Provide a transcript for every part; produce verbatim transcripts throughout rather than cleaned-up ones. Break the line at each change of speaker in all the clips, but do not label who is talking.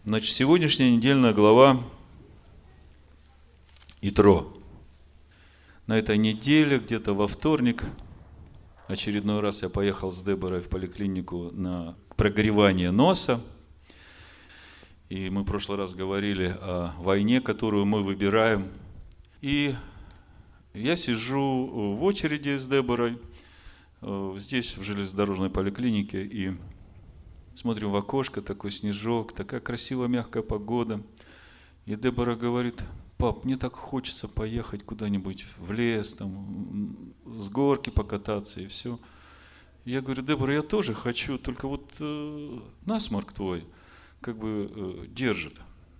Значит, сегодняшняя недельная глава Итро. На этой неделе, где-то во вторник, очередной раз я поехал с Деборой в поликлинику на прогревание носа. И мы в прошлый раз говорили о войне, которую мы выбираем. И я сижу в очереди с Деборой здесь, в железнодорожной поликлинике, и смотрим в окошко, такой снежок, такая красивая мягкая погода. И Дебора говорит: пап, мне так хочется поехать куда-нибудь в лес, там, с горки покататься и все. Я говорю: Дебора, я тоже хочу, только вот э, насморк твой как бы э, держит.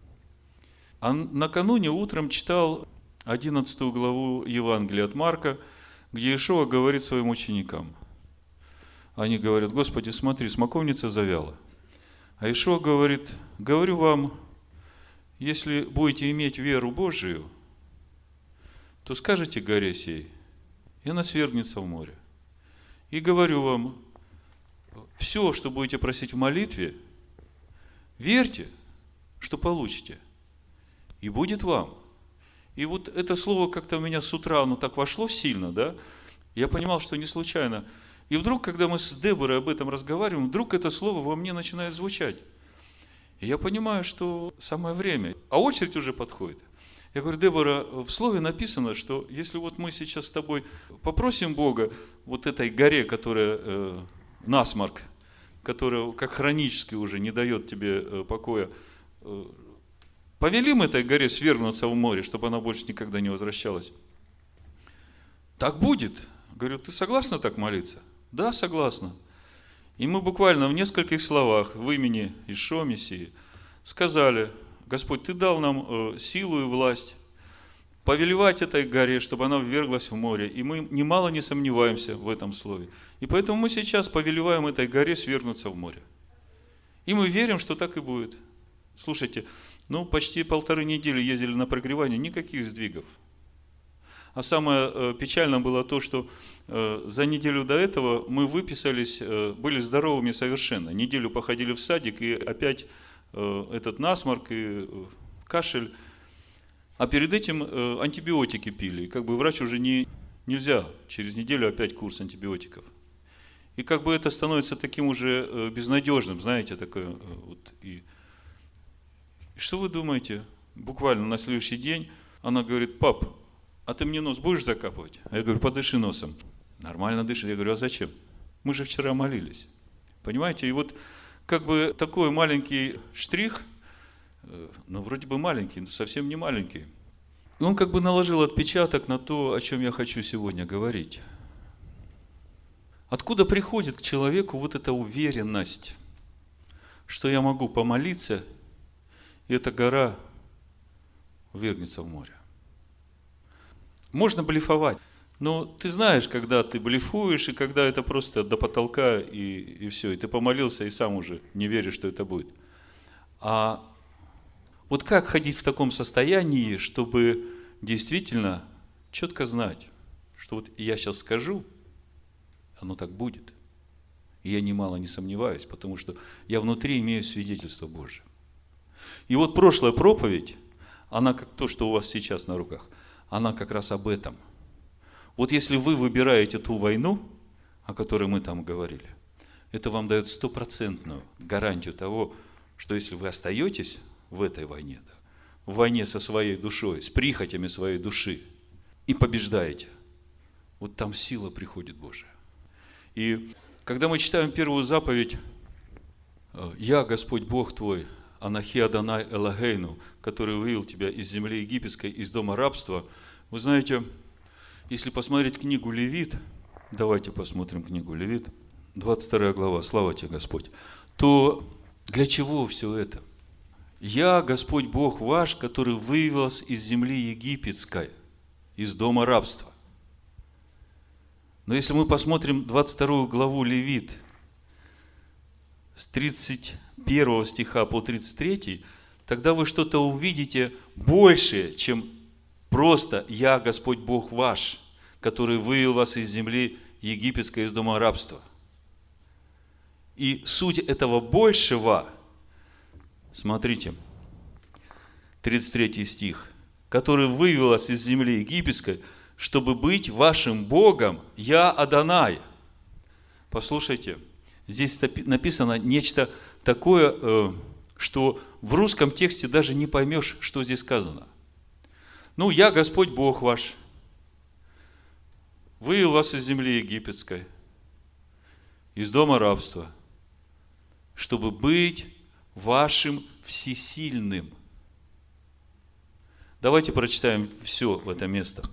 А накануне утром читал одиннадцатую главу Евангелия от Марка, где Иешуа говорит своим ученикам. Они говорят: Господи, смотри, смоковница завяла. А Иешуа говорит: говорю вам, если будете иметь веру Божию, то скажете горе сей, и она свергнется в море. И говорю вам, все, что будете просить в молитве, верьте, что получите, и будет вам. И вот это слово как-то у меня с утра, оно так вошло сильно, да? Я понимал, что не случайно. И вдруг, когда мы с Деборой об этом разговариваем, вдруг это слово во мне начинает звучать. И я понимаю, что самое время, а очередь уже подходит. Я говорю: Дебора, в слове написано, что если вот мы сейчас с тобой попросим Бога вот этой горе, которая э, насморк, которая как хронически уже не дает тебе э, покоя, э, повелим этой горе свергнуться в море, чтобы она больше никогда не возвращалась. Так будет. Говорю: ты согласна так молиться? Да, согласна. И мы буквально в нескольких словах в имени Иешуа Мессии сказали: Господь, Ты дал нам э, силу и власть повелевать этой горе, чтобы она вверглась в море. И мы немало не сомневаемся в этом слове. И поэтому мы сейчас повелеваем этой горе свергнуться в море. И мы верим, что так и будет. Слушайте, ну почти полторы недели ездили на прогревание, никаких сдвигов. А самое э, печальное было то, что э, за неделю до этого мы выписались, э, были здоровыми совершенно. Неделю походили в садик, и опять э, этот насморк и э, кашель. А перед этим э, антибиотики пили. И как бы врач уже не, нельзя, через неделю опять курс антибиотиков. И как бы это становится таким уже э, безнадежным, знаете, такое. Э, вот, и, и что вы думаете? Буквально на следующий день она говорит: пап, а ты мне нос будешь закапывать? А я говорю: подыши носом. Нормально дышит. Я говорю: а зачем? Мы же вчера молились. Понимаете? И вот как бы такой маленький штрих, ну вроде бы маленький, но совсем не маленький. И он как бы наложил отпечаток на то, о чем я хочу сегодня говорить. Откуда приходит к человеку вот эта уверенность, что я могу помолиться, и эта гора ввергнется в море? Можно блефовать, но ты знаешь, когда ты блефуешь, и когда это просто до потолка, и, и все, и ты помолился, и сам уже не веришь, что это будет. А вот как ходить в таком состоянии, чтобы действительно четко знать, что вот я сейчас скажу, оно так будет. И я немало не сомневаюсь, потому что я внутри имею свидетельство Божие. И вот прошлая проповедь, она как то, что у вас сейчас на руках, она как раз об этом. Вот если вы выбираете ту войну, о которой мы там говорили, это вам дает стопроцентную гарантию того, что если вы остаетесь в этой войне, да, в войне со своей душой, с прихотями своей души, и побеждаете, вот там сила приходит Божия. И когда мы читаем первую заповедь: «Я, Господь Бог твой, Анахи Адонай Элогейну, который вывел тебя из земли египетской, из дома рабства». Вы знаете, если посмотреть книгу Левит, давайте посмотрим книгу Левит, двадцать вторая глава, слава тебе, Господь, то для чего все это? «Я, Господь Бог ваш, который вывел вас из земли египетской, из дома рабства». Но если мы посмотрим двадцать вторую главу Левит, с тридцать первого стиха по тридцать третий, тогда вы что-то увидите большее, чем просто «Я, Господь Бог ваш, который вывел вас из земли египетской, из дома рабства». И суть этого большего Смотрите, тридцать третий стих. «Который вывел вас из земли египетской, чтобы быть вашим Богом, я Адонай». Послушайте, здесь написано нечто такое, что в русском тексте даже не поймешь, что здесь сказано. Ну, я Господь Бог ваш, вывел вас из земли египетской, из дома рабства, чтобы быть вашим всесильным. Давайте прочитаем все в это место.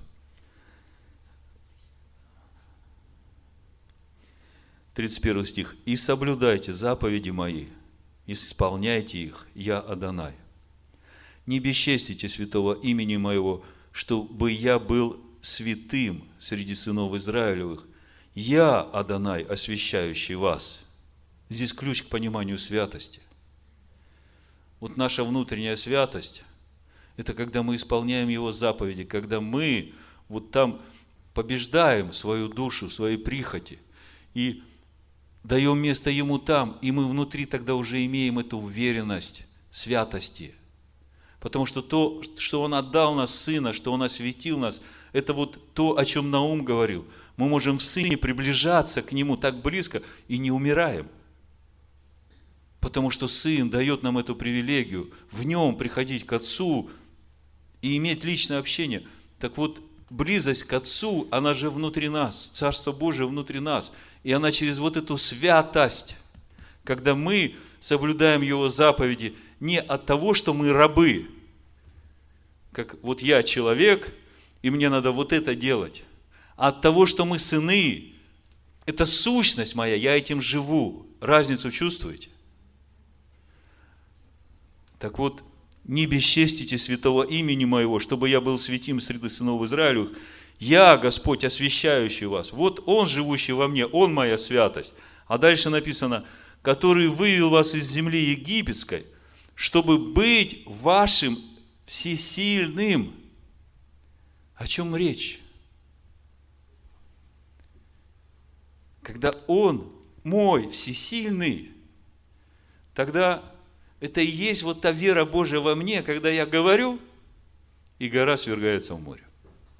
тридцать первый стих. «И соблюдайте заповеди мои, и исполняйте их, я Адонай. Не бесчестите святого имени моего, чтобы я был святым среди сынов Израилевых. Я Адонай, освящающий вас». Здесь ключ к пониманию святости. Вот наша внутренняя святость – это когда мы исполняем Его заповеди, когда мы вот там побеждаем свою душу, свои прихоти и даем место Ему там, и мы внутри тогда уже имеем эту уверенность святости. Потому что то, что Он отдал нас Сына, что Он осветил нас, это вот то, о чем Наум говорил. Мы можем в Сыне приближаться к Нему так близко и не умираем. Потому что Сын дает нам эту привилегию в Нем приходить к Отцу и иметь личное общение. Так вот, близость к Отцу, она же внутри нас, Царство Божие внутри нас. И она через вот эту святость, когда мы соблюдаем Его заповеди не от того, что мы рабы, как вот я человек, и мне надо вот это делать, а от того, что мы сыны, это сущность моя, я этим живу. Разницу чувствуете? Так вот, не бесчестите святого имени моего, чтобы я был святим среди сынов Израилевых. Я, Господь, освящающий вас. Вот Он, живущий во мне, Он моя святость. А дальше написано, который вывел вас из земли египетской, чтобы быть вашим всесильным. О чем речь? Когда Он мой всесильный, тогда это и есть вот та вера Божия во мне, когда я говорю, и гора свергается в море.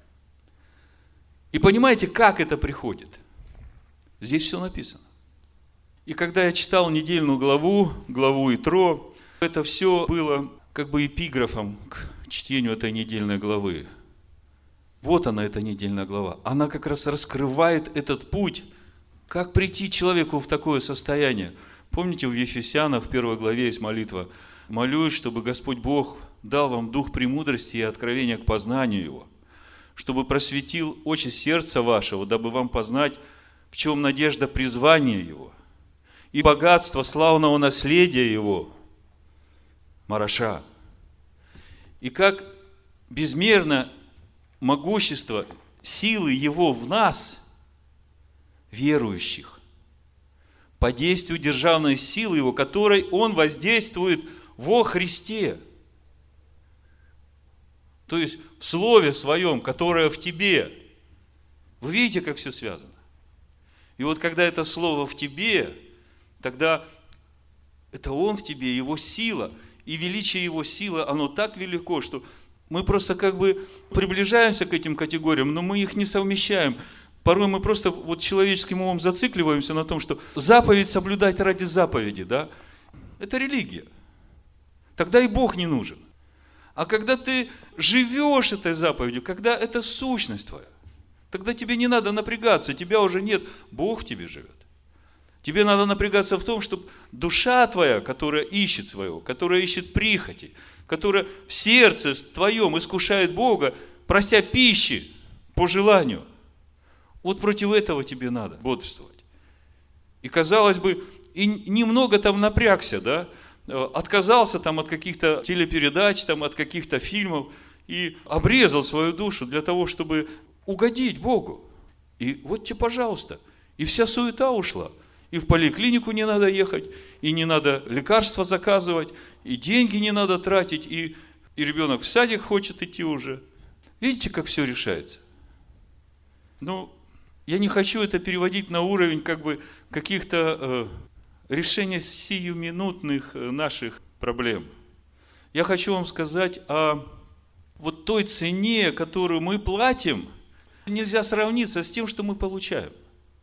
И понимаете, как это приходит? Здесь все написано. И когда я читал недельную главу, главу Итро, это все было как бы эпиграфом к чтению этой недельной главы. Вот она, эта недельная глава. Она как раз раскрывает этот путь, как прийти человеку в такое состояние. Помните, в Ефесянах в первой главе есть молитва: «Молюсь, чтобы Господь Бог дал вам дух премудрости и откровения к познанию Его, чтобы просветил очи сердца вашего, дабы вам познать, в чем надежда призвания Его, и богатство славного наследия Его». Мараша. И как безмерно могущество силы Его в нас, верующих, по действию державной силы Его, которой Он воздействует во Христе. То есть в Слове Своем, которое в тебе. Вы видите, как все связано? И вот когда это Слово в тебе, тогда это Он в тебе, Его сила. И величие Его силы, оно так велико, что мы просто как бы приближаемся к этим категориям, но мы их не совмещаем. Порой мы просто вот человеческим умом зацикливаемся на том, что заповедь соблюдать ради заповеди, да? Это религия. Тогда и Бог не нужен. А когда ты живешь этой заповедью, когда это сущность твоя, тогда тебе не надо напрягаться, тебя уже нет, Бог в тебе живет. Тебе надо напрягаться в том, чтобы душа твоя, которая ищет своего, которая ищет прихоти, которая в сердце твоем искушает Бога, прося пищи по желанию, вот против этого тебе надо бодрствовать. И казалось бы, и немного там напрягся, да, отказался там от каких-то телепередач, там, от каких-то фильмов и обрезал свою душу для того, чтобы угодить Богу. И вот тебе, пожалуйста, и вся суета ушла. И в поликлинику не надо ехать, и не надо лекарства заказывать, и деньги не надо тратить, и, и ребенок в садик хочет идти уже. Видите, как все решается? Ну, я не хочу это переводить на уровень как бы каких-то э, решений сиюминутных наших проблем. Я хочу вам сказать о вот той цене, которую мы платим, нельзя сравниться с тем, что мы получаем.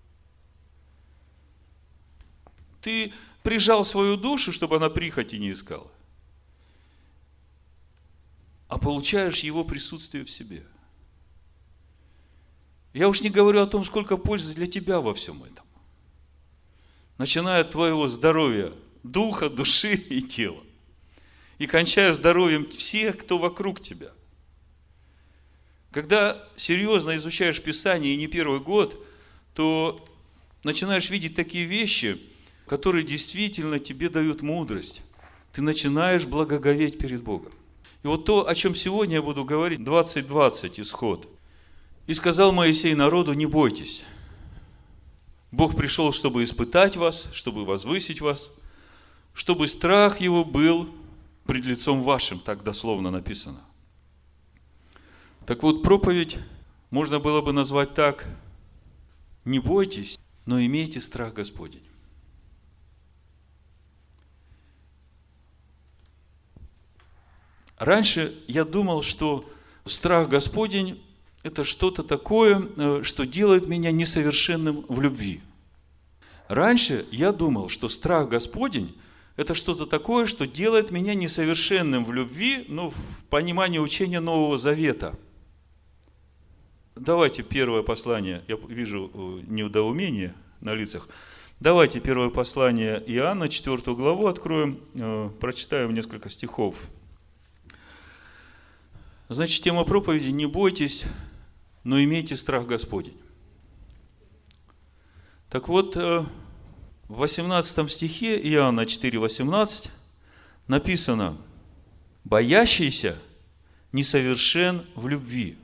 Ты прижал свою душу, чтобы она прихоти не искала, а получаешь его присутствие в себе. Я уж не говорю о том, сколько пользы для тебя во всем этом. Начиная от твоего здоровья, духа, души и тела. И кончая здоровьем всех, кто вокруг тебя. Когда серьезно изучаешь Писание, и не первый год, то начинаешь видеть такие вещи, которые действительно тебе дают мудрость. Ты начинаешь благоговеть перед Богом. И вот то, о чем сегодня я буду говорить, двадцать двадцать, исход. «И сказал Моисей народу: не бойтесь. Бог пришел, чтобы испытать вас, чтобы возвысить вас, чтобы страх его был пред лицом вашим», так дословно написано. Так вот, проповедь можно было бы назвать так: не бойтесь, но имейте страх Господень. Раньше я думал, что страх Господень – это что-то такое, что делает меня несовершенным в любви. Раньше я думал, что страх Господень – это что-то такое, что делает меня несовершенным в любви, ну, в понимании учения Нового Завета. Давайте первое послание, я вижу недоумение на лицах. Давайте первое послание Иоанна, четвёртую главу откроем, прочитаем несколько стихов. Значит, тема проповеди: не бойтесь, но имейте страх Господень. Так вот, в восемнадцатом стихе Иоанна четыре восемнадцать написано: боящийся несовершен в любви.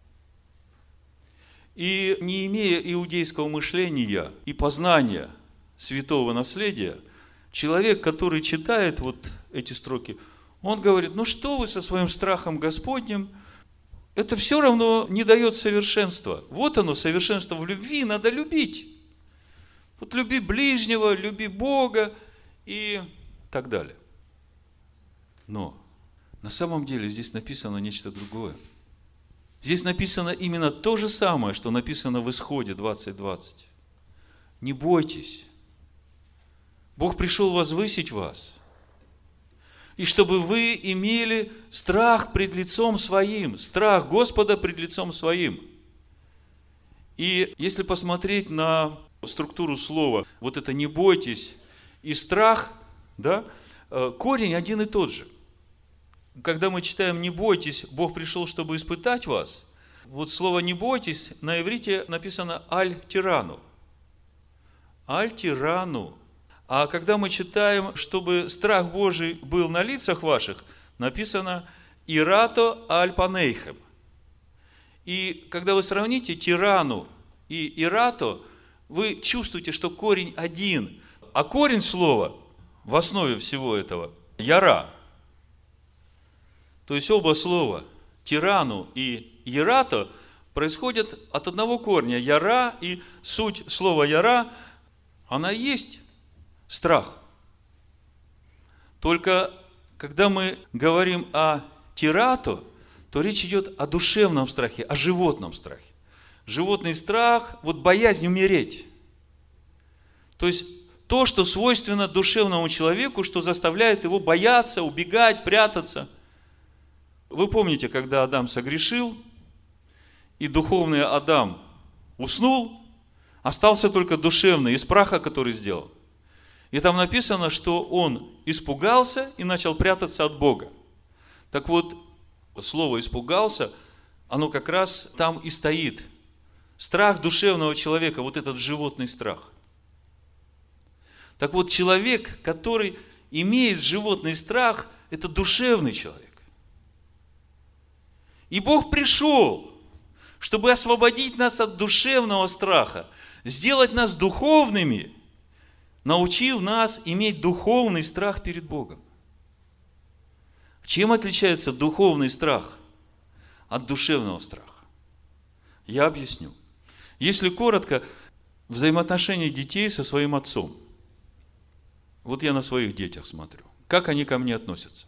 И не имея иудейского мышления и познания святого наследия, человек, который читает вот эти строки, он говорит: ну что вы со своим страхом Господним, это все равно не дает совершенства. Вот оно, совершенство в любви, надо любить. Вот люби ближнего, люби Бога и так далее. Но на самом деле здесь написано нечто другое. Здесь написано именно то же самое, что написано в Исходе двадцать двадцать. Не бойтесь. Бог пришел возвысить вас. И чтобы вы имели страх пред лицом своим, страх Господа пред лицом своим. И если посмотреть на структуру слова, вот это «не бойтесь» и «страх», да, корень один и тот же. Когда мы читаем «не бойтесь, Бог пришел, чтобы испытать вас», вот слово «не бойтесь» на иврите написано «аль-тирану». «Аль-тирану». А когда мы читаем, чтобы страх Божий был на лицах ваших, написано «ирато аль-панейхем». И когда вы сравните «тирану» и «ирато», вы чувствуете, что корень один. А корень слова в основе всего этого – «яра». То есть оба слова «тирану» и «ирато» происходят от одного корня – «яра», и суть слова «яра» она есть страх. Только когда мы говорим о тирато, то речь идет о душевном страхе, о животном страхе. Животный страх, вот боязнь умереть. То есть то, что свойственно душевному человеку, что заставляет его бояться, убегать, прятаться. Вы помните, когда Адам согрешил, и духовный Адам уснул, остался только душевный из праха, который сделал. И там написано, что он испугался и начал прятаться от Бога. Так вот, слово «испугался», оно как раз там и стоит. Страх душевного человека, вот этот животный страх. Так вот, человек, который имеет животный страх, это душевный человек. И Бог пришел, чтобы освободить нас от душевного страха, сделать нас духовными, научив нас иметь духовный страх перед Богом. Чем отличается духовный страх от душевного страха? Я объясню. Если коротко, взаимоотношения детей со своим отцом. Вот я на своих детях смотрю. как они ко мне относятся?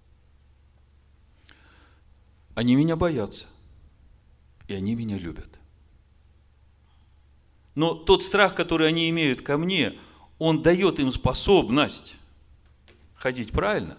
Они меня боятся, и они меня любят. Но тот страх, который они имеют ко мне, он дает им способность ходить правильно,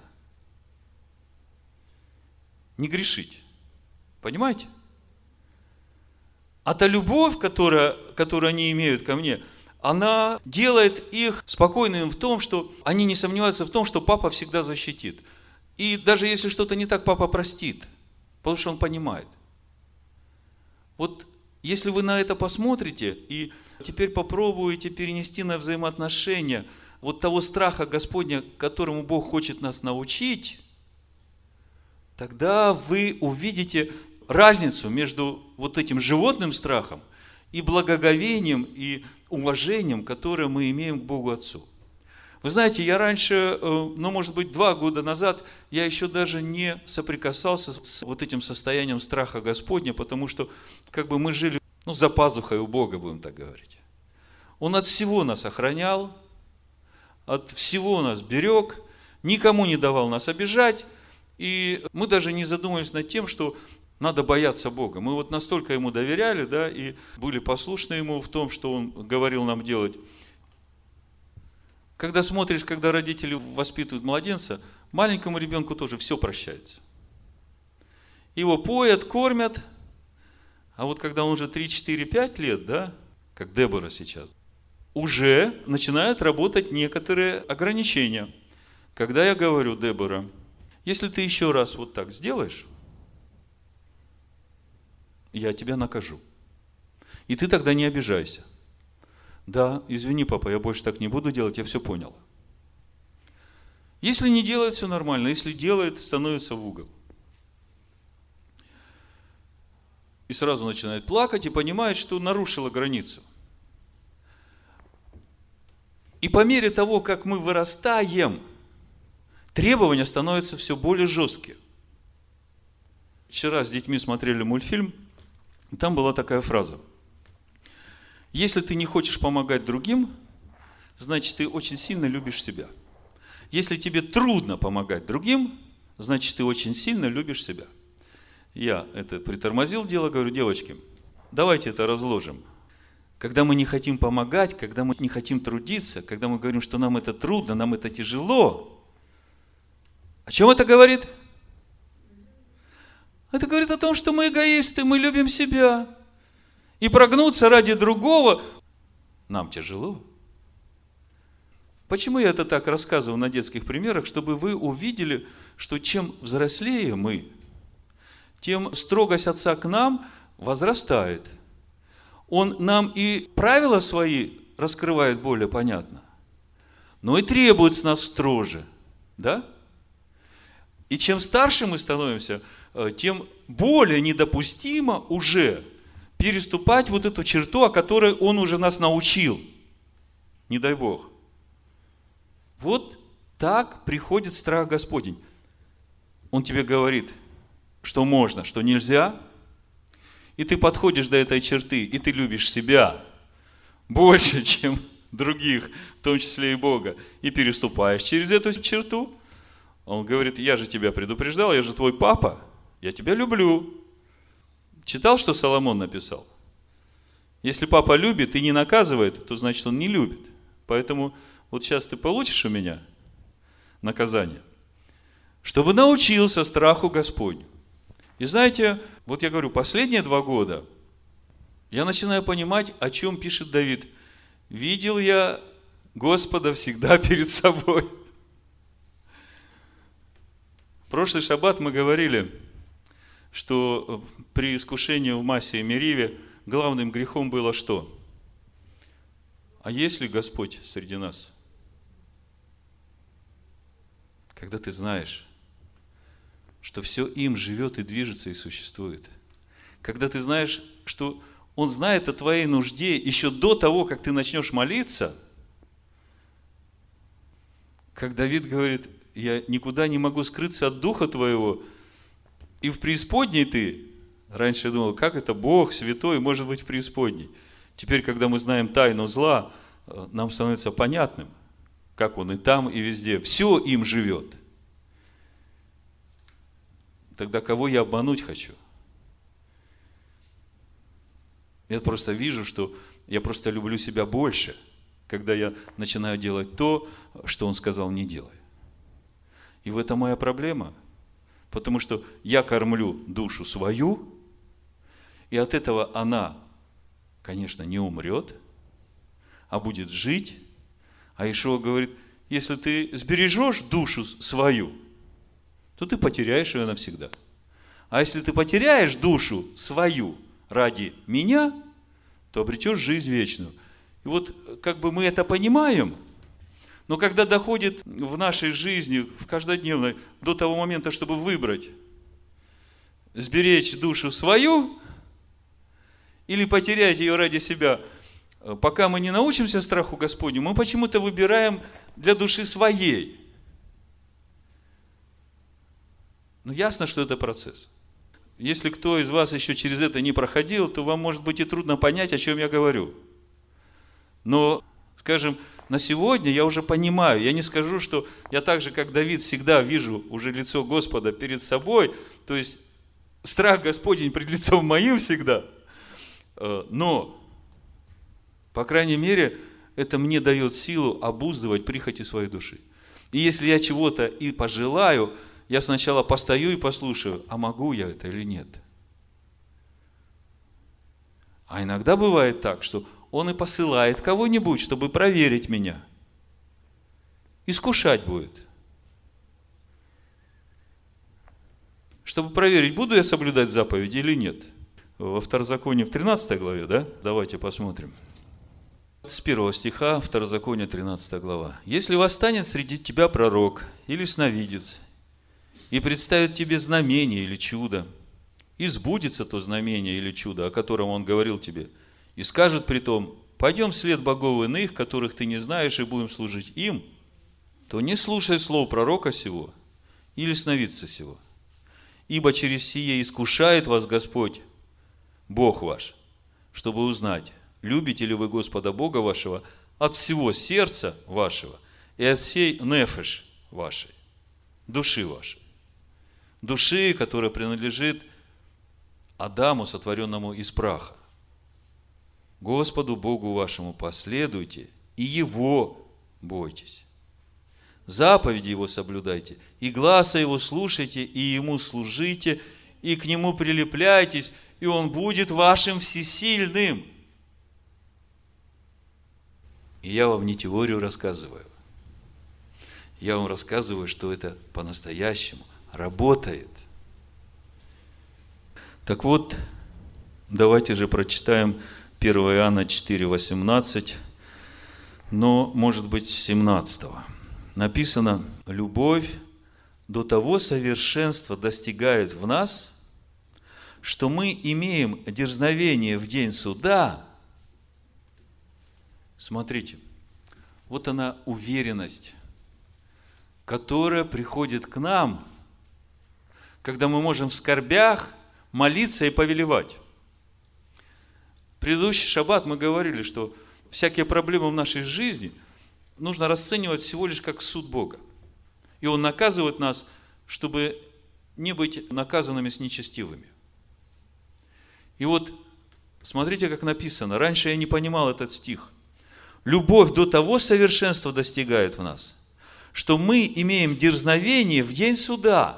не грешить. Понимаете? А та любовь, которая, которую они имеют ко мне, она делает их спокойными в том, что они не сомневаются в том, что папа всегда защитит. И даже если что-то не так, папа простит, потому что он понимает. Вот если вы на это посмотрите и теперь попробуете перенести на взаимоотношения вот того страха Господня, которому Бог хочет нас научить, тогда вы увидите разницу между вот этим животным страхом и благоговением, и уважением, которое мы имеем к Богу Отцу. Вы знаете, я раньше, ну, может быть, два года назад, я еще даже не соприкасался с вот этим состоянием страха Господня, потому что, как бы, мы жили, ну, за пазухой у Бога, будем так говорить. Он от всего нас охранял, от всего нас берег, никому не давал нас обижать, и мы даже не задумывались над тем, что надо бояться Бога. Мы вот настолько Ему доверяли, да, и были послушны Ему в том, что Он говорил нам делать. Когда смотришь, когда родители воспитывают младенца, маленькому ребенку тоже все прощается. Его поят, кормят, а вот когда он уже три, четыре, пять лет, да, как Дебора сейчас, уже начинают работать некоторые ограничения. Когда я говорю: Дебора, если ты еще раз вот так сделаешь, я тебя накажу. И ты тогда не обижайся. Да, извини, папа, я больше так не буду делать, я все понял. Если не делает, все нормально. Если делает, становится в угол. И сразу начинает плакать и понимает, что нарушила границу. И по мере того, как мы вырастаем, требования становятся все более жесткие. Вчера с детьми смотрели мультфильм, и там была такая фраза: если ты не хочешь помогать другим, значит, ты очень сильно любишь себя. Если тебе трудно помогать другим, значит, ты очень сильно любишь себя. Я это притормозил дело, говорю: девочки, давайте это разложим. Когда мы не хотим помогать, когда мы не хотим трудиться, когда мы говорим, что нам это трудно, нам это тяжело, о чем это говорит? Это говорит о том, что мы эгоисты, мы любим себя. И прогнуться ради другого нам тяжело. Почему я это так рассказываю на детских примерах? Чтобы вы увидели, что чем взрослее мы, тем строгость Отца к нам возрастает. Он нам и правила свои раскрывает более понятно, но и требует с нас строже. Да? И чем старше мы становимся, тем более недопустимо уже переступать вот эту черту, о которой Он уже нас научил. Не дай Бог. Вот так приходит страх Господень. Он тебе говорит, что можно, что нельзя. И ты подходишь до этой черты, и ты любишь себя больше, чем других, в том числе и Бога. И переступаешь через эту черту. Он говорит: я же тебя предупреждал, я же твой папа, я тебя люблю. Читал, что Соломон написал? Если папа любит и не наказывает, то значит он не любит. Поэтому вот сейчас ты получишь у меня наказание, чтобы научился страху Господню. И знаете, вот я говорю, последние два года я начинаю понимать, о чем пишет Давид. Видел я Господа всегда перед собой. В прошлый шаббат мы говорили, что при искушении в Массе и Мериве главным грехом было что? А есть ли Господь среди нас? Когда ты знаешь, что все им живет и движется и существует. Когда ты знаешь, что Он знает о твоей нужде еще до того, как ты начнешь молиться. Как Давид говорит: я никуда не могу скрыться от Духа Твоего, и в преисподней ты. Раньше я думал, как это Бог святой может быть в преисподней. Теперь, когда мы знаем тайну зла, нам становится понятным, как Он и там, и везде. Все им живет. Тогда кого я обмануть хочу? Я просто вижу, что я просто люблю себя больше, когда я начинаю делать то, что Он сказал не делай. И в этом моя проблема. Потому что я кормлю душу свою, и от этого она, конечно, не умрет, а будет жить. А Иешуа говорит, если ты сбережешь душу свою, то ты потеряешь ее навсегда. А если ты потеряешь душу свою ради меня, то обретешь жизнь вечную. И вот как бы мы это понимаем, но когда доходит в нашей жизни, в каждодневной, до того момента, чтобы выбрать, сберечь душу свою или потерять ее ради себя, пока мы не научимся страху Господню, мы почему-то выбираем для души своей. Ну, ясно, что это процесс. Если кто из вас еще через это не проходил, то вам может быть и трудно понять, о чем я говорю. Но, скажем, на сегодня я уже понимаю, я не скажу, что я так же, как Давид, всегда вижу уже лицо Господа перед собой, то есть страх Господень пред лицом моим всегда, но, по крайней мере, это мне дает силу обуздывать прихоти своей души. И если я чего-то и пожелаю, я сначала постою и послушаю, а могу я это или нет. А иногда бывает так, что Он и посылает кого-нибудь, чтобы проверить меня. Искушать будет. Чтобы проверить, буду я соблюдать заповеди или нет. Во Второзаконии в тринадцатой главе, да? Давайте посмотрим. С первого стиха, Второзаконие, тринадцатая глава. «Если восстанет среди тебя пророк или сновидец, и представит тебе знамение или чудо, и сбудется то знамение или чудо, о котором он говорил тебе, и скажет при том, пойдем вслед богов иных, которых ты не знаешь, и будем служить им, то не слушай слов пророка сего или сновидца сего. Ибо через сие искушает вас Господь, Бог ваш, чтобы узнать, любите ли вы Господа Бога вашего от всего сердца вашего и от всей нефеш вашей, души вашей. Души, которая принадлежит Адаму, сотворенному из праха. Господу Богу вашему последуйте, и Его бойтесь. Заповеди Его соблюдайте, и гласа Его слушайте, и Ему служите, и к Нему прилепляйтесь, и Он будет вашим всесильным. И я вам не теорию рассказываю. Я вам рассказываю, что это по-настоящему работает. Так вот, давайте же прочитаем первое Иоанна четыре восемнадцать, но, может быть, с семнадцатого. Написано, любовь до того совершенства достигает в нас, что мы имеем дерзновение в день суда. Смотрите, вот она уверенность, которая приходит к нам, когда мы можем в скорбях молиться и повелевать. В предыдущий шаббат мы говорили, что всякие проблемы в нашей жизни нужно расценивать всего лишь как суд Бога. И Он наказывает нас, чтобы не быть наказанными с нечестивыми. И вот, смотрите, как написано. Раньше я не понимал этот стих. Любовь до того совершенства достигает в нас, что мы имеем дерзновение в день суда.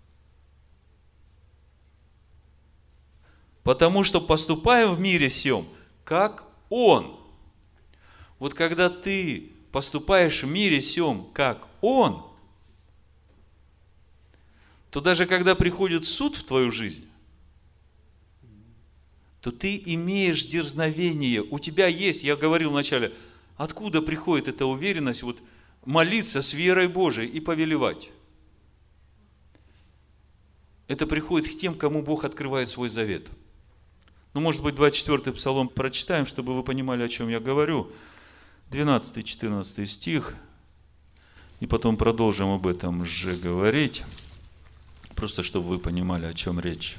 Потому что поступаем в мире сем, как Он. Вот когда ты поступаешь в мире сем, как Он, то даже когда приходит суд в твою жизнь, то ты имеешь дерзновение. У тебя есть, я говорил вначале, откуда приходит эта уверенность вот молиться с верой Божией и повелевать. Это приходит к тем, кому Бог открывает свой завет. Ну, может быть, двадцать четвёртый псалом прочитаем, чтобы вы понимали, о чем я говорю. двенадцатый-четырнадцатый стих. И потом продолжим об этом же говорить. Просто, чтобы вы понимали, о чем речь.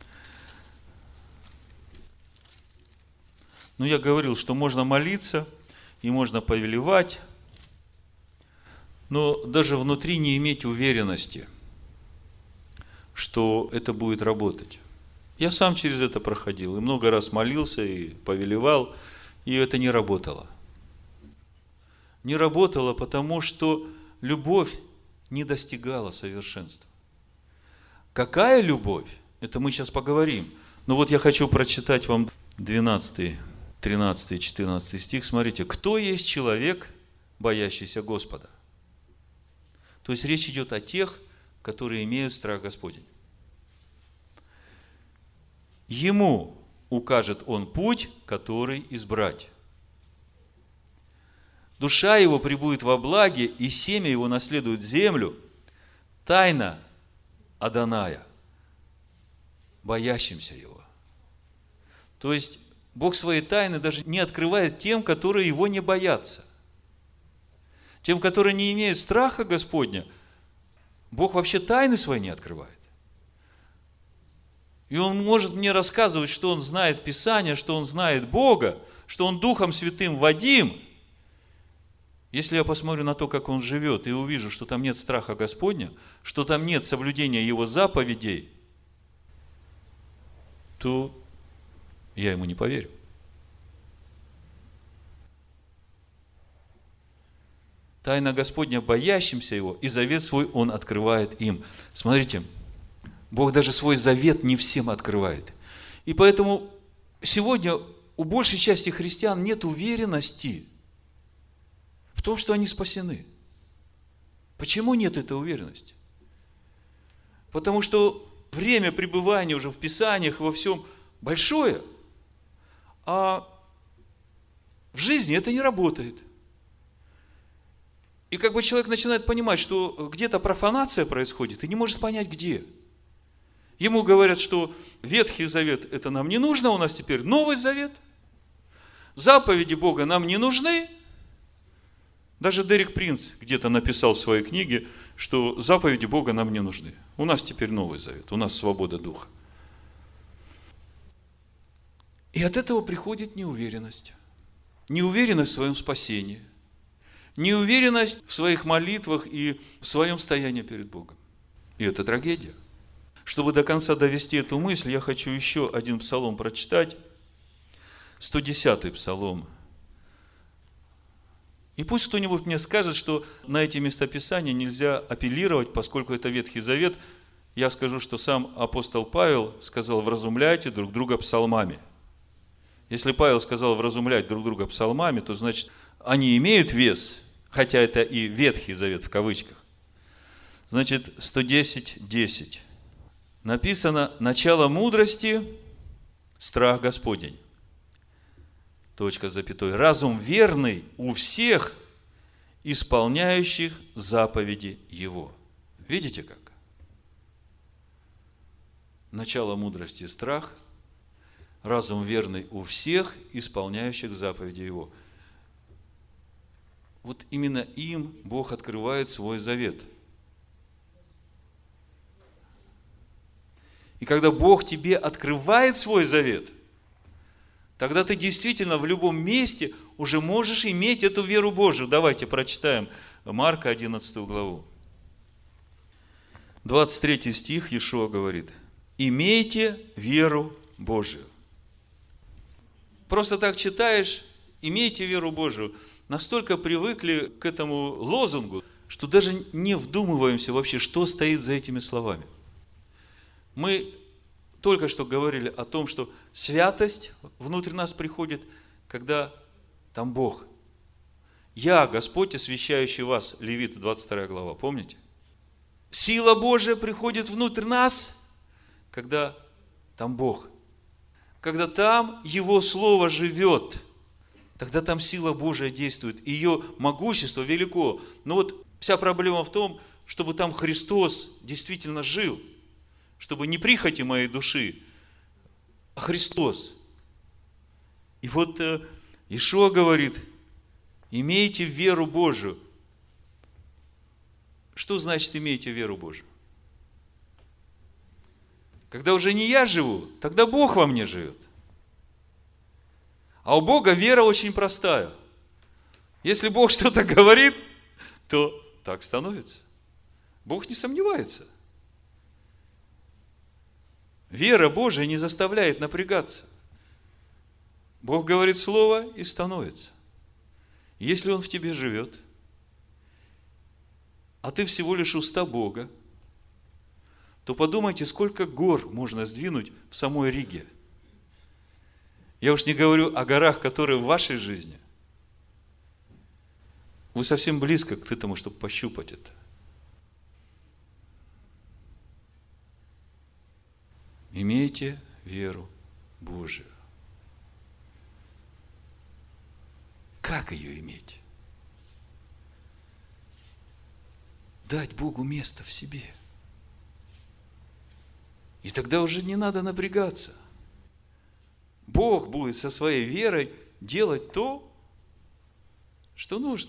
Ну, я говорил, что можно молиться и можно повелевать, но даже внутри не иметь уверенности. что это будет работать. Я сам через это проходил, и много раз молился, и повелевал, и это не работало. Не работало, потому что любовь не достигала совершенства. Какая любовь? Это мы сейчас поговорим. Но вот я хочу прочитать вам двенадцатый, тринадцатый, четырнадцатый стих. Смотрите, кто есть человек, боящийся Господа? То есть речь идет о тех, которые имеют страх Господень. Ему укажет он путь, который избрать. Душа его пребудет во благе, и семя его наследует землю. Тайна Адоная, боящимся его. То есть Бог свои тайны даже не открывает тем, которые его не боятся. Тем, которые не имеют страха Господня, Бог вообще тайны свои не открывает. И Он может мне рассказывать, что Он знает Писание, что Он знает Бога, что Он Духом Святым водим. Если я посмотрю на то, как Он живет, и увижу, что там нет страха Господня, что там нет соблюдения Его заповедей, то я Ему не поверю. Тайна Господня боящимся Его, и завет свой Он открывает им. Смотрите, Бог даже свой завет не всем открывает. И поэтому сегодня у большей части христиан нет уверенности в том, что они спасены. Почему нет этой уверенности? Потому что время пребывания уже в Писаниях, во всем большое, а в жизни это не работает. И как бы человек начинает понимать, что где-то профанация происходит, и не может понять, где. Ему говорят, что Ветхий Завет это нам не нужно, у нас теперь Новый Завет. Заповеди Бога нам не нужны. Даже Дерек Принц где-то написал в своей книге, что заповеди Бога нам не нужны. У нас теперь Новый Завет, у нас свобода духа. И от этого приходит неуверенность. Неуверенность в своем спасении. Неуверенность в своих молитвах и в своем стоянии перед Богом. И это трагедия. Чтобы до конца довести эту мысль, я хочу еще один псалом прочитать. сто десятый псалом. И пусть кто-нибудь мне скажет, что на эти местописания нельзя апеллировать, поскольку это Ветхий Завет. Я скажу, что сам апостол Павел сказал: вразумляйте друг друга псалмами. Если Павел сказал вразумлять друг друга псалмами, то значит, они имеют вес, хотя это и Ветхий Завет в кавычках. Значит, сто десять, десять. Написано: начало мудрости – страх Господень. Точка с запятой. Разум верный у всех, исполняющих заповеди Его. Видите как? Начало мудрости – страх. Разум верный у всех, исполняющих заповеди Его. Вот именно им Бог открывает свой завет. И когда Бог тебе открывает свой завет, тогда ты действительно в любом месте уже можешь иметь эту веру Божию. Давайте прочитаем Марка одиннадцатую главу. двадцать третий стих Иешуа говорит: имейте веру Божию. Просто так читаешь: имейте веру Божию. Настолько привыкли к этому лозунгу, что даже не вдумываемся вообще, что стоит за этими словами. Мы только что говорили о том, что святость внутрь нас приходит, когда там Бог. Я, Господь, освящающий вас, Левит, двадцать вторая глава, помните? Сила Божия приходит внутрь нас, когда там Бог. Когда там Его Слово живет, тогда там сила Божия действует, ее могущество велико. Но вот вся проблема в том, чтобы там Христос действительно жил, чтобы не прихоти моей души, а Христос. И вот Иешуа говорит: имейте веру Божию. Что значит имейте веру Божию? Когда уже не я живу, тогда Бог во мне живет. А у Бога вера очень простая. Если Бог что-то говорит, то так становится. Бог не сомневается. Вера Божия не заставляет напрягаться. Бог говорит слово и становится. Если Он в тебе живет, а ты всего лишь уста Бога, то подумайте, сколько гор можно сдвинуть в самой Риге. Я уж не говорю о горах, которые в вашей жизни. Вы совсем близко к этому, чтобы пощупать это. Имейте веру Божию. Как ее иметь? Дать Богу место в себе. И тогда уже не надо напрягаться. Бог будет со своей верой делать то, что нужно.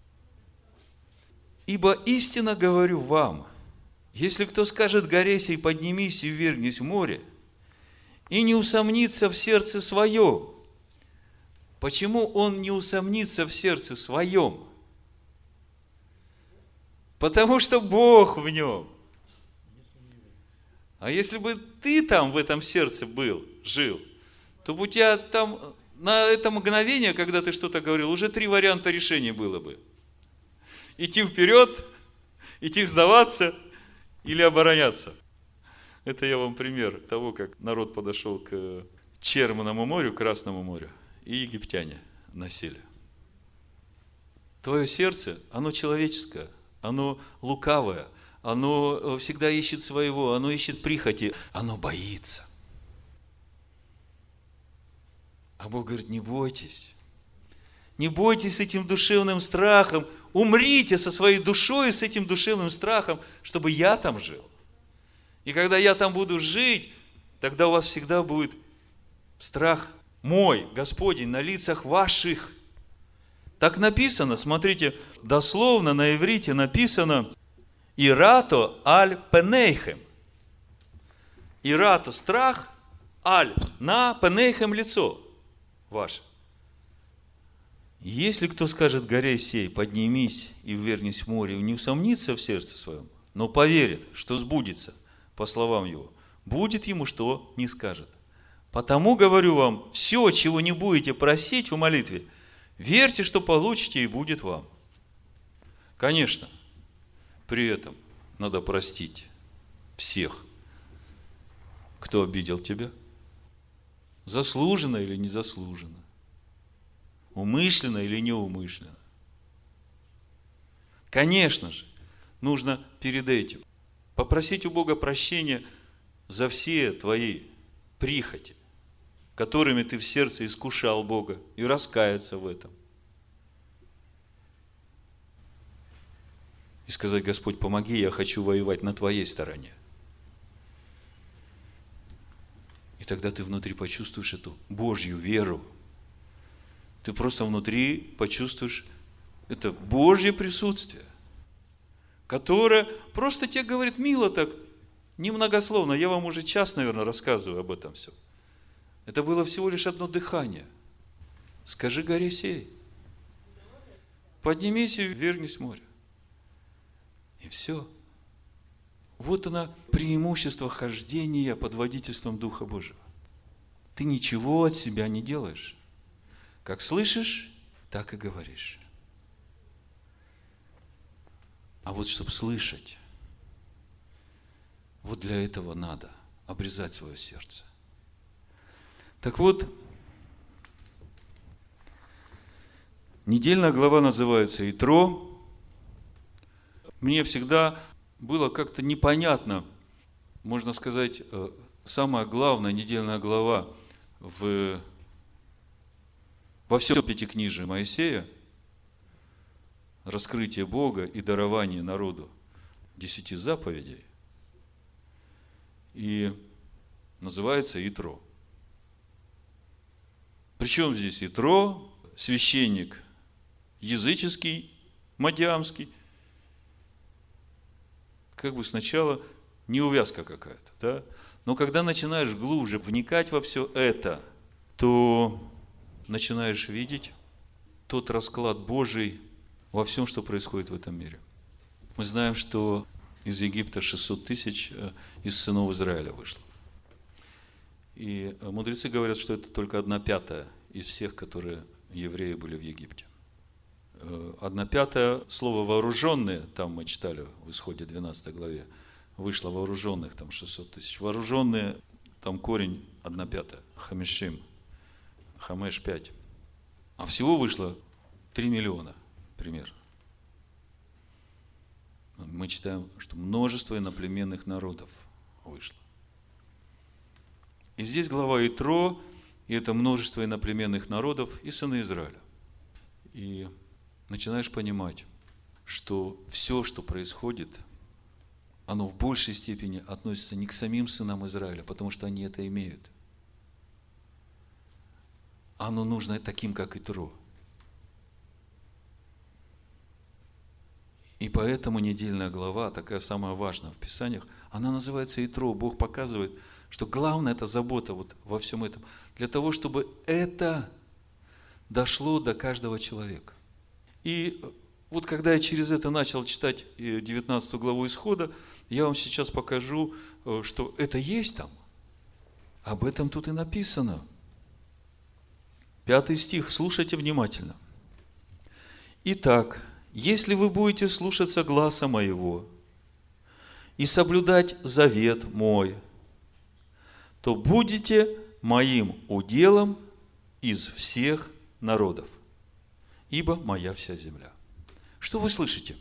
Ибо истинно говорю вам, если кто скажет горе сей, поднимись и ввергнись в море, и не усомнится в сердце своем. Почему он не усомнится в сердце своем? Потому что Бог в нем. А если бы ты там в этом сердце был, жил, то у тебя там на это мгновение, когда ты что-то говорил, уже три варианта решения было бы. Идти вперед, идти сдаваться или обороняться. Это я вам пример того, как народ подошел к Черному морю, Красному морю, и египтяне носили. Твое сердце, оно человеческое, оно лукавое, оно всегда ищет своего, оно ищет прихоти, оно боится. А Бог говорит, не бойтесь. Не бойтесь этим душевным страхом. Умрите со своей душой, с этим душевным страхом, чтобы я там жил. И когда я там буду жить, тогда у вас всегда будет страх мой, Господень, на лицах ваших. Так написано, смотрите, дословно на иврите написано «Ирато аль пенейхем». Ирато – страх, аль – на пенейхем – лицо ваше. Если кто скажет горе сей, поднимись и ввергнись в море, не усомнится в сердце своем, но поверит, что сбудется, по словам его, будет ему, что не скажет. Потому говорю вам, все, чего не будете просить в молитве, верьте, что получите, и будет вам. Конечно, при этом надо простить всех, кто обидел тебя, заслуженно или незаслуженно, умышленно или неумышленно. Конечно же, нужно перед этим попросить у Бога прощения за все твои прихоти, которыми ты в сердце искушал Бога, и раскаяться в этом. И сказать: Господь, помоги, я хочу воевать на твоей стороне. И тогда ты внутри почувствуешь эту Божью веру. Ты просто внутри почувствуешь это Божье присутствие, которое просто тебе говорит мило так, немногословно. Я вам уже час, наверное, рассказываю об этом все. Это было всего лишь одно дыхание. Скажи горе сей, поднимись и ввергнись в море. И все. Вот оно преимущество хождения под водительством Духа Божьего. Ты ничего от себя не делаешь. Как слышишь, так и говоришь. А вот чтобы слышать, вот для этого надо обрезать свое сердце. Так вот, недельная глава называется «Итро». Мне всегда было как-то непонятно, можно сказать, самая главная недельная глава в, во всем пятикнижии Моисея, раскрытие Бога и дарование народу десяти заповедей, и называется «Итро». Причем здесь Итро, священник языческий, мадьямский, как бы сначала неувязка какая-то, да? Но когда начинаешь глубже вникать во все это, то начинаешь видеть тот расклад Божий во всем, что происходит в этом мире. Мы знаем, что из Египта шестьсот тысяч из сынов Израиля вышло. И мудрецы говорят, что это только одна пятая из всех, которые евреи были в Египте. Одна пятая, слово вооруженные, там мы читали в Исходе двенадцатой главе, вышло вооруженных, там шестьсот тысяч. Вооруженные, там корень одна пятая, хамешим, хамеш пять. А всего вышло три миллиона примерно. Мы читаем, что множество иноплеменных народов вышло. И здесь глава Итро, и это множество иноплеменных народов и сыны Израиля. И начинаешь понимать, что все, что происходит, оно в большей степени относится не к самим сынам Израиля, потому что они это имеют. Оно нужно таким, как Итро. И поэтому недельная глава, такая самая важная в Писаниях, она называется Итро. Бог показывает, что главное это забота вот во всем этом, для того, чтобы это дошло до каждого человека. И вот когда я через это начал читать девятнадцатую главу Исхода, я вам сейчас покажу, что это есть там. Об этом тут и написано. Пятый стих, слушайте внимательно. Итак, если вы будете слушаться гласа моего и соблюдать завет мой, то будете моим уделом из всех народов, ибо моя вся земля. Что вы слышите?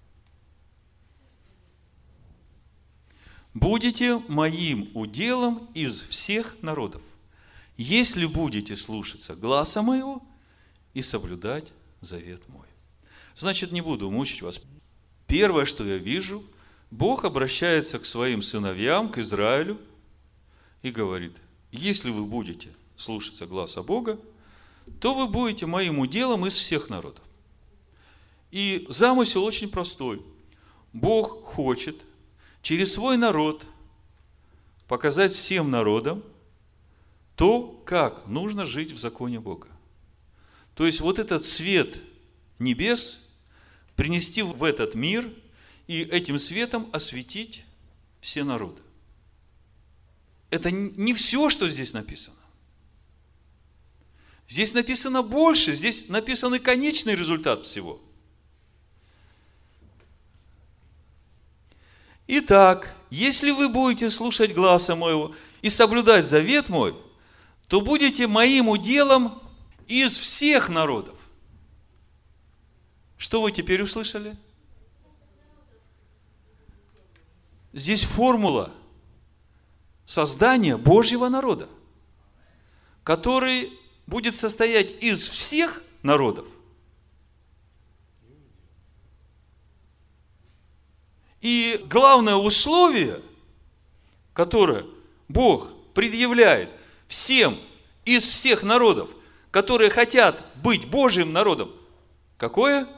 Будете моим уделом из всех народов, если будете слушаться гласа моего и соблюдать завет мой. Значит, не буду мучить вас. Первое, что я вижу, Бог обращается к своим сыновьям, к Израилю, и говорит: если вы будете слушаться гласа Бога, то вы будете моим уделом из всех народов. И замысел очень простой. Бог хочет через свой народ показать всем народам то, как нужно жить в законе Бога. То есть вот этот свет небес принести в этот мир и этим светом осветить все народы. Это не все, что здесь написано. Здесь написано больше, здесь написан и конечный результат всего. Итак, если вы будете слушать гласа моего и соблюдать завет мой, то будете моим уделом из всех народов. Что вы теперь услышали? Здесь формула создания Божьего народа, который будет состоять из всех народов. И главное условие, которое Бог предъявляет всем из всех народов, которые хотят быть Божьим народом, какое?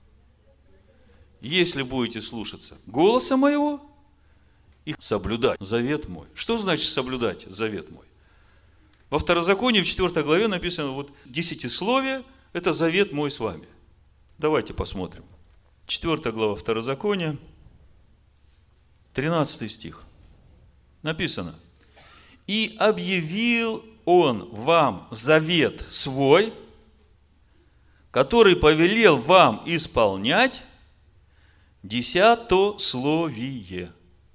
Если будете слушаться голоса моего и соблюдать завет мой. Что значит соблюдать завет мой? Во Второзаконии в четвёртой главе написано вот десятисловие, это завет мой с вами. Давайте посмотрим. четвёртая глава Второзакония, тринадцатый стих. Написано: «И объявил он вам завет свой, который повелел вам исполнять десятословие».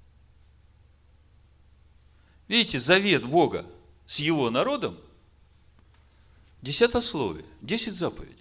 Видите, завет Бога с его народом – десятословие, десять заповедей.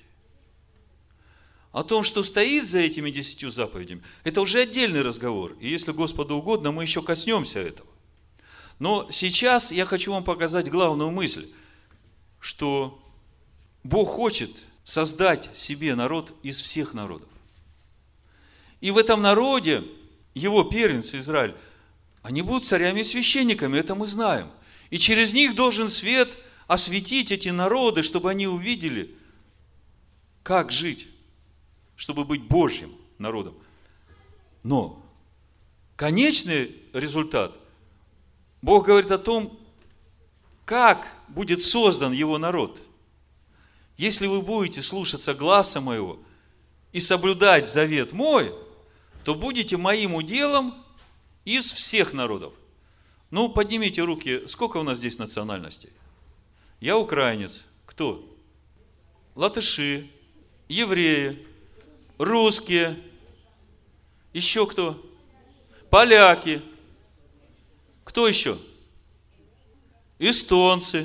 О том, что стоит за этими десятью заповедями, это уже отдельный разговор. И если Господу угодно, мы еще коснемся этого. Но сейчас я хочу вам показать главную мысль, что Бог хочет создать себе народ из всех народов. И в этом народе его первенцы Израиль, они будут царями и священниками, это мы знаем. И через них должен свет осветить эти народы, чтобы они увидели, как жить, чтобы быть Божьим народом. Но конечный результат, Бог говорит о том, как будет создан его народ. Если вы будете слушаться гласа моего и соблюдать завет мой, то будете моим уделом из всех народов. Ну, поднимите руки. Сколько у нас здесь национальностей? Я украинец. Кто? Латыши, евреи, русские. Еще кто? Поляки. Кто еще? Эстонцы.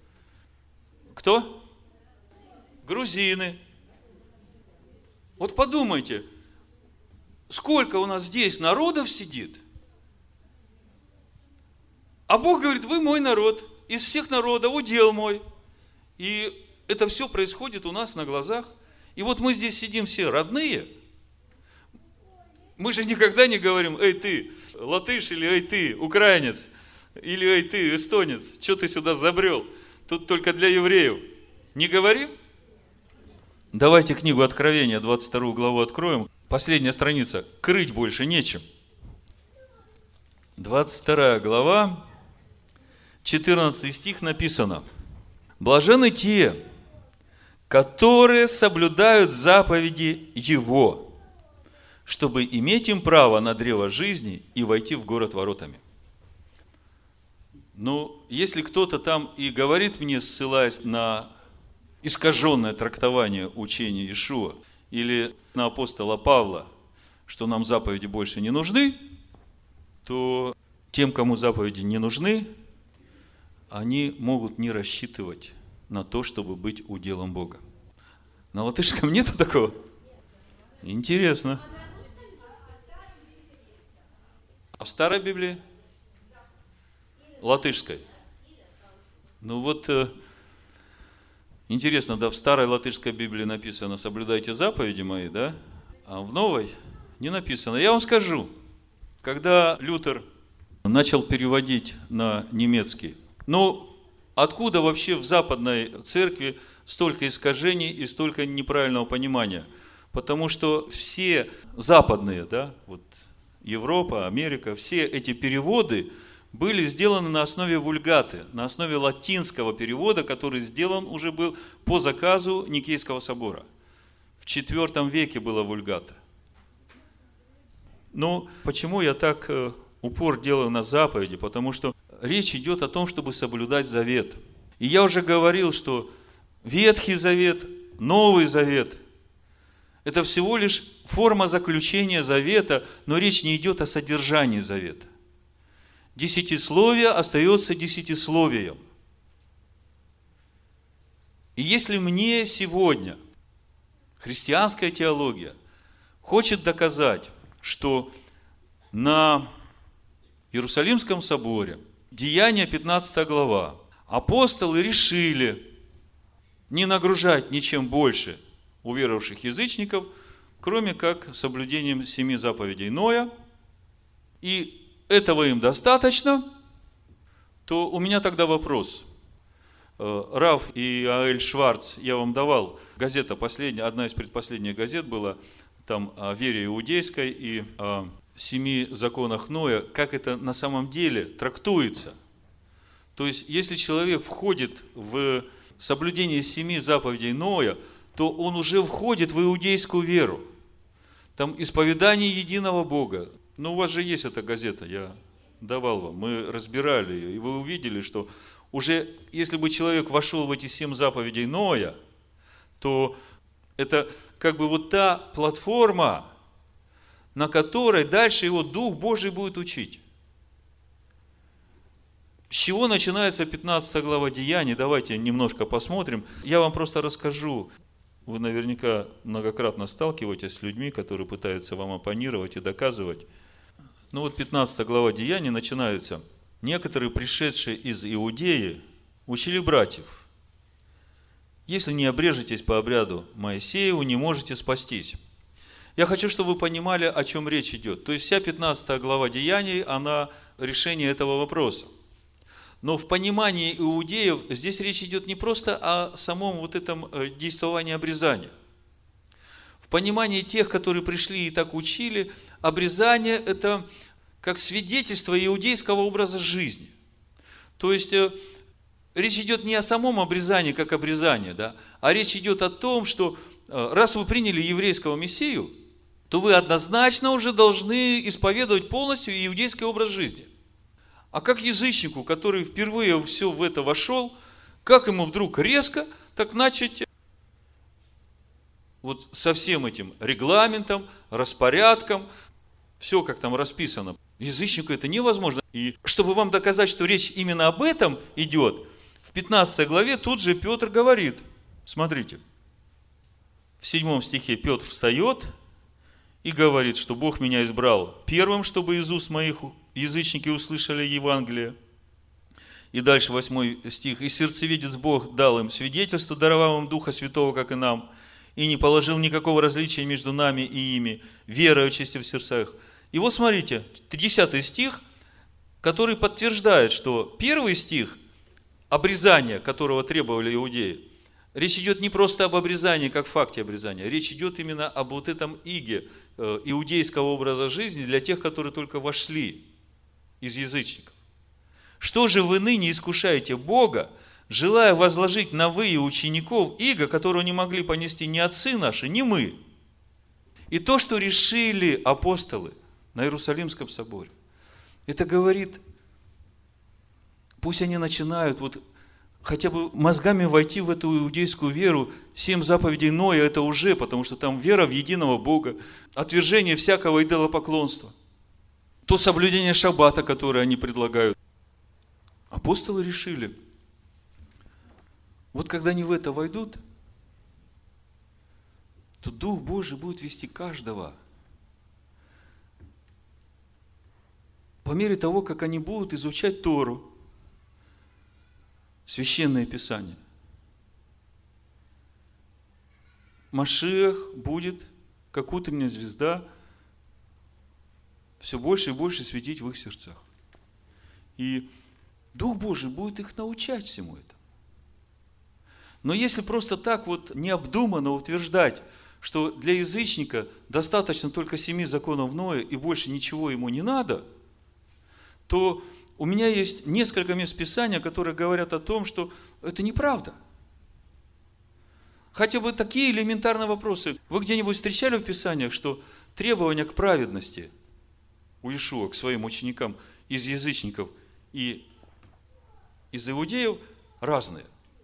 Кто? Грузины. Вот подумайте, сколько у нас здесь народов сидит, а Бог говорит, вы мой народ, из всех народов удел мой. И это все происходит у нас на глазах. И вот мы здесь сидим все родные. Мы же никогда не говорим, эй ты, латыш, или эй ты, украинец, или эй ты, эстонец, что ты сюда забрел? Тут только для евреев. Не говорим? Давайте книгу Откровения, двадцать вторую главу откроем. Последняя страница. Крыть больше нечем. двадцать вторая глава, четырнадцатый стих написано. Блаженны те, которые соблюдают заповеди Его, чтобы иметь им право на древо жизни и войти в город воротами. Ну, если кто-то там и говорит мне, ссылаясь на искаженное трактование учения Иешуа или на апостола Павла, что нам заповеди больше не нужны, то тем, кому заповеди не нужны, они могут не рассчитывать на то, чтобы быть уделом Бога. На латышском нету такого? Интересно. А в старой Библии? Латышской. Ну вот, интересно, да, в старой латышской Библии написано, соблюдайте заповеди мои, да? А в новой не написано. Я вам скажу, когда Лютер начал переводить на немецкий, ну, откуда вообще в западной церкви столько искажений и столько неправильного понимания? Потому что все западные, да, вот Европа, Америка, все эти переводы были сделаны на основе вульгаты, на основе латинского перевода, который сделан уже был по заказу Никейского собора. В четвертом веке была вульгата. Ну, почему я так упор делаю на заповеди? Потому что речь идет о том, чтобы соблюдать завет. И я уже говорил, что Ветхий Завет, Новый Завет – это всего лишь форма заключения завета, но речь не идет о содержании завета. Десятисловие остается десятисловием. И если мне сегодня христианская теология хочет доказать, что на Иерусалимском соборе, Деяния пятнадцатая глава, апостолы решили не нагружать ничем больше уверовавших язычников, кроме как соблюдением семи заповедей Ноя, и этого им достаточно, то у меня тогда вопрос. Рав и Аэль Шварц, я вам давал, газета последняя, одна из предпоследних газет была, там о вере иудейской и о семи законах Ноя, как это на самом деле трактуется. То есть, если человек входит в соблюдение семи заповедей Ноя, то он уже входит в иудейскую веру. Там исповедание единого Бога. Но у вас же есть эта газета, я давал вам, мы разбирали ее, и вы увидели, что уже если бы человек вошел в эти семь заповедей Ноя, то это как бы вот та платформа, на которой дальше его Дух Божий будет учить. С чего начинается пятнадцатая глава Деяний? Давайте немножко посмотрим. Я вам просто расскажу. Вы наверняка многократно сталкиваетесь с людьми, которые пытаются вам оппонировать и доказывать. Ну вот пятнадцатая глава Деяний начинается. Некоторые, пришедшие из Иудеи, учили братьев. Если не обрежетесь по обряду Моисееву, не можете спастись. Я хочу, чтобы вы понимали, о чем речь идет. То есть вся пятнадцатая глава Деяний, она решение этого вопроса. Но в понимании иудеев здесь речь идет не просто о самом вот этом действовании обрезания. В понимании тех, которые пришли и так учили, обрезание – это как свидетельство иудейского образа жизни. То есть речь идет не о самом обрезании, как обрезание, да, а речь идет о том, что раз вы приняли еврейского Мессию, то вы однозначно уже должны исповедовать полностью иудейский образ жизни. А как язычнику, который впервые все в это вошел, как ему вдруг резко так начать вот со всем этим регламентом, распорядком, все как там расписано. Язычнику это невозможно. И чтобы вам доказать, что речь именно об этом идет, в пятнадцатой главе тут же Петр говорит, смотрите, в седьмом стихе Петр встает и говорит, что Бог меня избрал первым, чтобы из уст моих язычники услышали Евангелие. И дальше восьмой стих. «И сердцевидец Бог дал им свидетельство, даровав им Духа Святого, как и нам, и не положил никакого различия между нами и ими, верой очистив в сердцах». И вот смотрите, десятый стих, который подтверждает, что первый стих, обрезание, которого требовали иудеи, речь идет не просто об обрезании, как факте обрезания, речь идет именно об вот этом иге, э, иудейского образа жизни для тех, которые только вошли из язычников. Что же вы ныне искушаете Бога, желая возложить на вы и учеников иго, которого не могли понести ни отцы наши, ни мы? И то, что решили апостолы на Иерусалимском соборе, это говорит, пусть они начинают вот хотя бы мозгами войти в эту иудейскую веру. Семь заповедей Ноя это уже, потому что там вера в единого Бога, отвержение всякого идолопоклонства, то соблюдение шаббата, которое они предлагают. Апостолы решили, вот когда они в это войдут, то Дух Божий будет вести каждого. По мере того, как они будут изучать Тору, Священное Писание. Машиах будет, как утренняя звезда, все больше и больше светить в их сердцах. И Дух Божий будет их научать всему этому. Но если просто так вот необдуманно утверждать, что для язычника достаточно только семи законов Ноя и больше ничего ему не надо, то у меня есть несколько мест Писания, которые говорят о том, что это неправда. Хотя бы такие элементарные вопросы. Вы где-нибудь встречали в Писаниях, что требования к праведности у Иешуа к своим ученикам из язычников и из иудеев разные?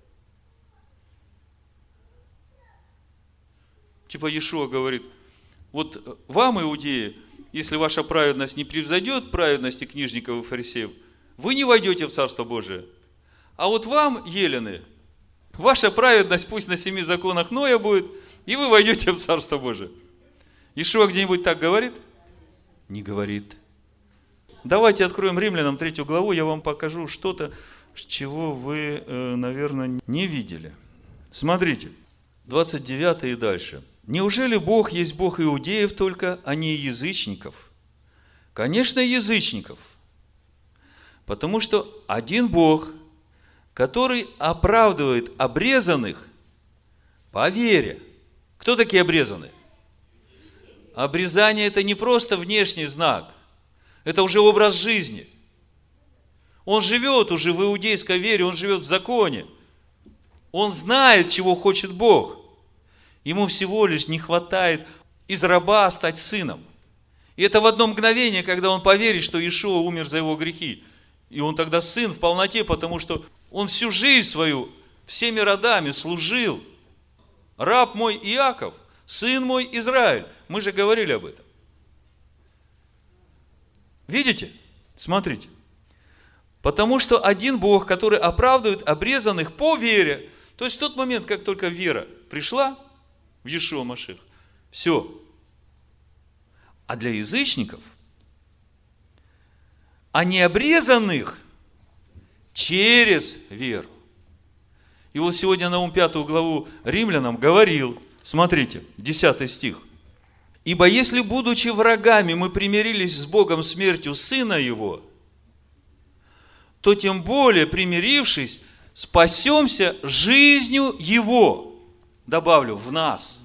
Типа Иешуа говорит, вот вам, иудеи, если ваша праведность не превзойдет праведности книжников и фарисеев, вы не войдете в Царство Божие. А вот вам, елены, ваша праведность пусть на семи законах Ноя будет, и вы войдете в Царство Божие. Иешуа где-нибудь так говорит? Не говорит. Давайте откроем Римлянам третью главу, я вам покажу что-то, чего вы, наверное, не видели. Смотрите, двадцать девятый и дальше. Неужели Бог есть Бог иудеев только, а не язычников? Конечно, язычников. Потому что один Бог, который оправдывает обрезанных по вере. Кто такие обрезанные? Обрезание – это не просто внешний знак. Это уже образ жизни. Он живет уже в иудейской вере, он живет в законе. Он знает, чего хочет Бог. Ему всего лишь не хватает из раба стать сыном. И это в одно мгновение, когда он поверит, что Иешуа умер за его грехи. И он тогда сын в полноте, потому что он всю жизнь свою всеми родами служил. Раб мой Иаков, сын мой Израиль. Мы же говорили об этом. Видите? Смотрите. Потому что один Бог, который оправдывает обрезанных по вере. То есть в тот момент, как только вера пришла в Иешуа Машиах, все. А для язычников, а не обрезанных через веру. И вот сегодня Наум пятую главу Римлянам говорил, смотрите, десятый стих. «Ибо если, будучи врагами, мы примирились с Богом смертью Сына Его, то тем более, примирившись, спасемся жизнью Его». Добавлю, в нас.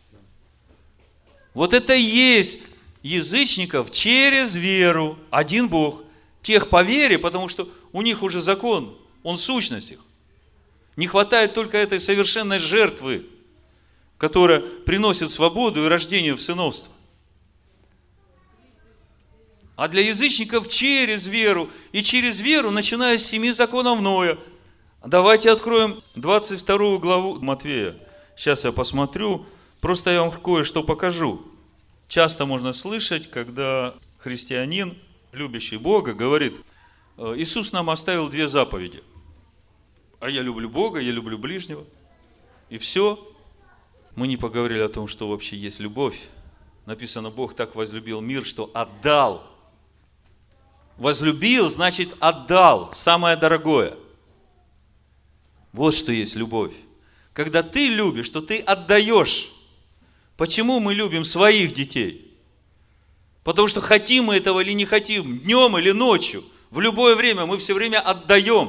Вот это и есть язычников через веру. Один Бог. Тех по вере, потому что у них уже закон, он сущность их. Не хватает только этой совершенной жертвы, которая приносит свободу и рождение в сыновство. А для язычников через веру. И через веру, начиная с семи законов Ноя. Давайте откроем двадцать вторую главу Матфея. Сейчас я посмотрю. Просто я вам кое-что покажу. Часто можно слышать, когда христианин, любящий Бога, говорит: Иисус нам оставил две заповеди. А я люблю Бога, я люблю ближнего. И все. Мы не поговорили о том, что вообще есть любовь. Написано, Бог так возлюбил мир, что отдал. Возлюбил, значит отдал. Самое дорогое. Вот что есть любовь. Когда ты любишь, то ты отдаешь. Почему мы любим своих детей? Потому что хотим мы этого или не хотим, днем или ночью, в любое время мы все время отдаем.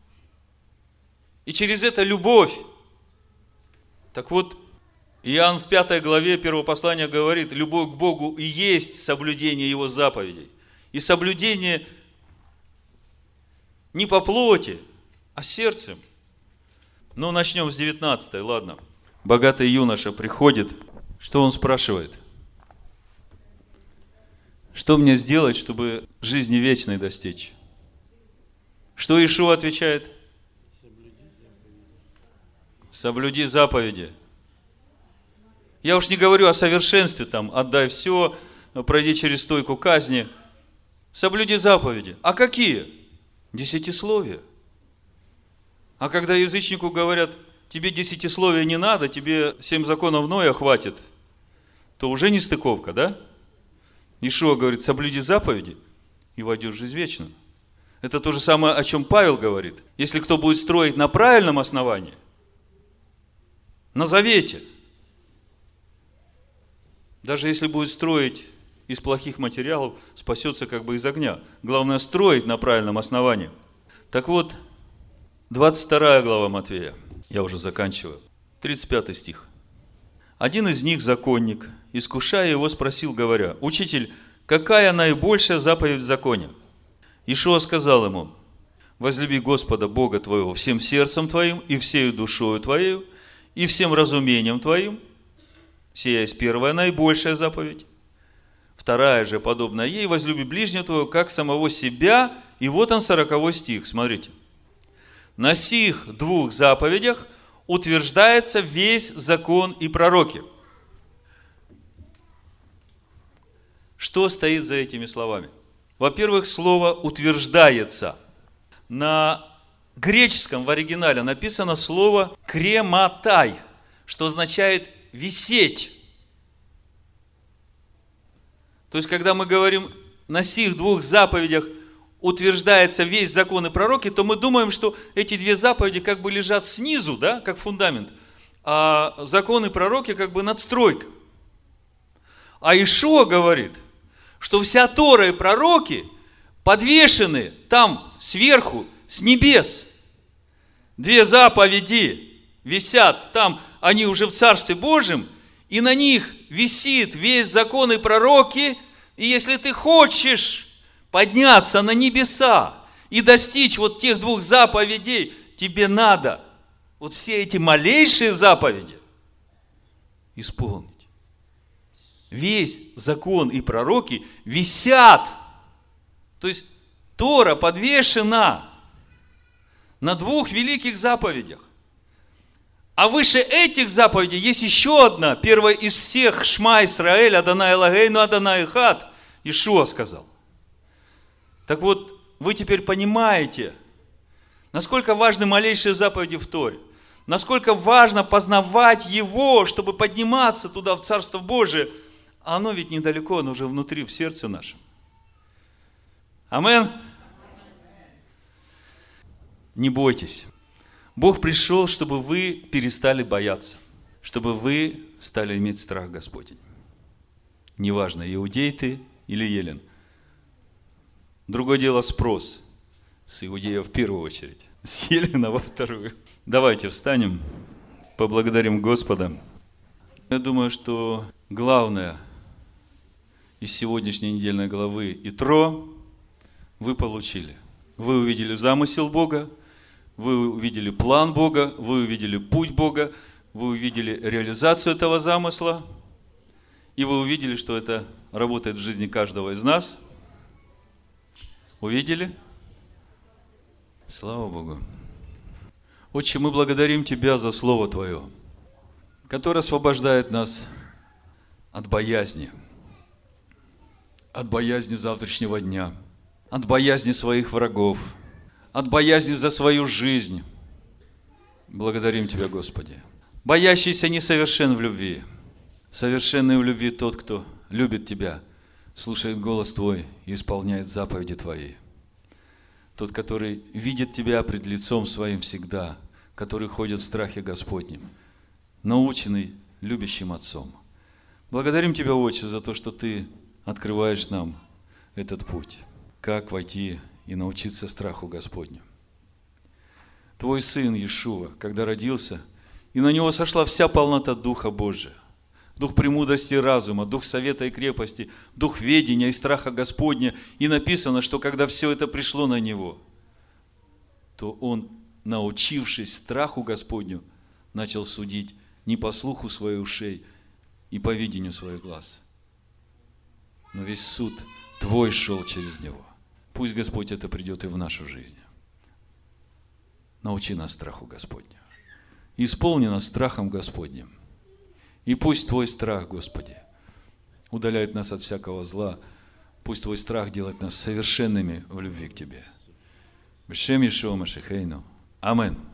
И через это любовь. Так вот, Иоанн в пятой главе первого послания говорит, любовь к Богу и есть соблюдение Его заповедей. И соблюдение не по плоти, а сердцем. Ну, начнем с девятнадцатой, ладно. Богатый юноша приходит, что он спрашивает? Что мне сделать, чтобы жизни вечной достичь? Что Иешуа отвечает? Соблюди заповеди. Я уж не говорю о совершенстве, там, отдай все, пройди через стойку казни. Соблюди заповеди. А какие? Десятисловие. А когда язычнику говорят, тебе десятисловия не надо, тебе семь законов Ноя хватит, то уже не стыковка, да? Иешуа говорит, соблюди заповеди и войдешь в жизнь вечную. Это то же самое, о чем Павел говорит. Если кто будет строить на правильном основании, на завете, даже если будет строить из плохих материалов, спасется как бы из огня. Главное строить на правильном основании. Так вот, двадцать вторая глава Матфея, я уже заканчиваю, тридцать пятый стих. Один из них, законник, искушая его, спросил, говоря, «Учитель, какая наибольшая заповедь в законе?» Иешуа сказал ему, «Возлюби Господа Бога твоего всем сердцем твоим, и всею душою твоею, и всем разумением твоим». Сия есть первая наибольшая заповедь. Вторая же, подобная ей, возлюби ближнего твоего, как самого себя. И вот он, сороковой стих, смотрите. На сих двух заповедях утверждается весь закон и пророки. Что стоит за этими словами? Во-первых, слово «утверждается». На греческом в оригинале написано слово «крематай», что означает «висеть». То есть, когда мы говорим «на сих двух заповедях утверждается весь закон и пророки», то мы думаем, что эти две заповеди как бы лежат снизу, да, как фундамент, а закон и пророки как бы надстройка. А Иешуа говорит, что вся Тора и пророки подвешены там сверху, с небес. Две заповеди висят там, они уже в Царстве Божьем, и на них висит весь закон и пророки. И если ты хочешь подняться на небеса и достичь вот тех двух заповедей, тебе надо вот все эти малейшие заповеди исполнить. Весь закон и пророки висят. То есть Тора подвешена на двух великих заповедях. А выше этих заповедей есть еще одна, первая из всех, Шма Исраэль, Адонай Эlohейну, Адонай Эхад, Иешуа сказал. Так вот, вы теперь понимаете, насколько важны малейшие заповеди в Торе, насколько важно познавать Его, чтобы подниматься туда, в Царство Божие, а оно ведь недалеко, оно уже внутри, в сердце нашем. Амен. Не бойтесь. Бог пришел, чтобы вы перестали бояться, чтобы вы стали иметь страх Господень. Неважно, иудей ты или елен. Другое дело спрос. С иудея в первую очередь, с елена во вторую. Давайте встанем, поблагодарим Господа. Я думаю, что главное из сегодняшней недельной главы Итро вы получили. Вы увидели замысел Бога, вы увидели план Бога, вы увидели путь Бога, вы увидели реализацию этого замысла, и вы увидели, что это работает в жизни каждого из нас. Увидели? Слава Богу. Отче, мы благодарим Тебя за Слово Твое, которое освобождает нас от боязни, от боязни завтрашнего дня, от боязни своих врагов, от боязни за свою жизнь. Благодарим Тебя, Господи. Боящийся несовершен в любви. Совершенный в любви тот, кто любит Тебя, слушает голос Твой и исполняет заповеди Твои. Тот, который видит Тебя пред лицом Своим всегда, который ходит в страхе Господнем, наученный любящим Отцом. Благодарим Тебя, Отче, за то, что Ты открываешь нам этот путь, как войти и научиться страху Господню. Твой Сын Иешуа, когда родился, и на Него сошла вся полнота Духа Божия, Дух премудрости и разума, Дух совета и крепости, Дух ведения и страха Господня. И написано, что когда все это пришло на Него, то Он, научившись страху Господню, начал судить не по слуху своих ушей и по видению своих глаз. Но весь суд Твой шел через Него. Пусть, Господь, это придет и в нашу жизнь. Научи нас страху Господню. Исполни нас страхом Господним. И пусть Твой страх, Господи, удаляет нас от всякого зла. Пусть Твой страх делает нас совершенными в любви к Тебе. Бешем Иешуа Машихейну. Амин.